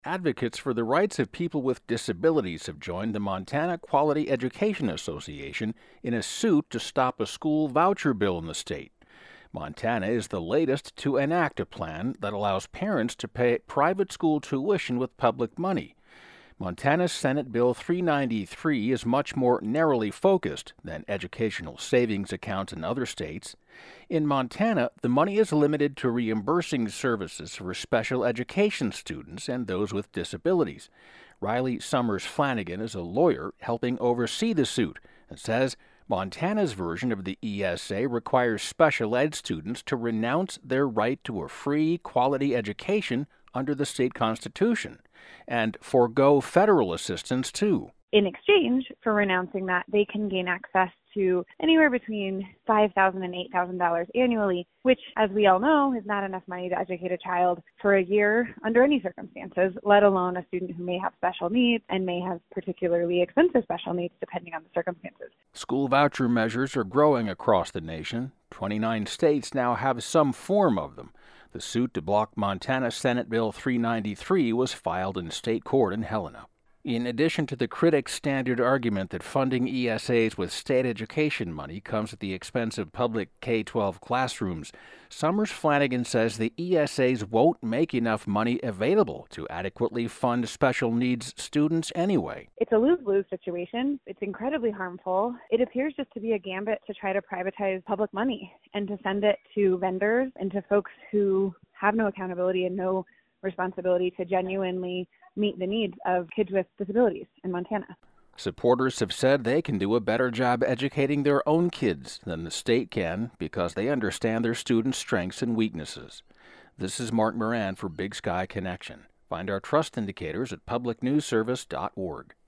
Advocates for the rights of people with disabilities have joined the Montana Quality Education Association in a suit to stop a school voucher bill in the state. Montana is the latest to enact a plan that allows parents to pay private school tuition with public money. Montana's Senate Bill 393 is much more narrowly focused than educational savings accounts in other states. In Montana, the money is limited to reimbursing services for special education students and those with disabilities. Riley Summers Flanagan is a lawyer helping oversee the suit and says Montana's version of the ESA requires special ed students to renounce their right to a free, quality education under the state constitution and forego federal assistance, too. In exchange for renouncing that, they can gain access to anywhere between $5,000 and $8,000 annually, which, as we all know, is not enough money to educate a child for a year under any circumstances, let alone a student who may have special needs and may have particularly expensive special needs depending on the circumstances. School voucher measures are growing across the nation. 29 states now have some form of them. The suit to block Montana Senate Bill 393 was filed in state court in Helena. In addition to the critics' standard argument that funding ESAs with state education money comes at the expense of public K-12 classrooms, Summers Flanagan says the ESAs won't make enough money available to adequately fund special needs students anyway. It's a lose-lose situation. It's incredibly harmful. It appears just to be a gambit to try to privatize public money and to send it to vendors and to folks who have no accountability and no responsibility to genuinely meet the needs of kids with disabilities in Montana. Supporters have said they can do a better job educating their own kids than the state can because they understand their students' strengths and weaknesses. This is Mark Moran for Big Sky Connection. Find our trust indicators at publicnewsservice.org.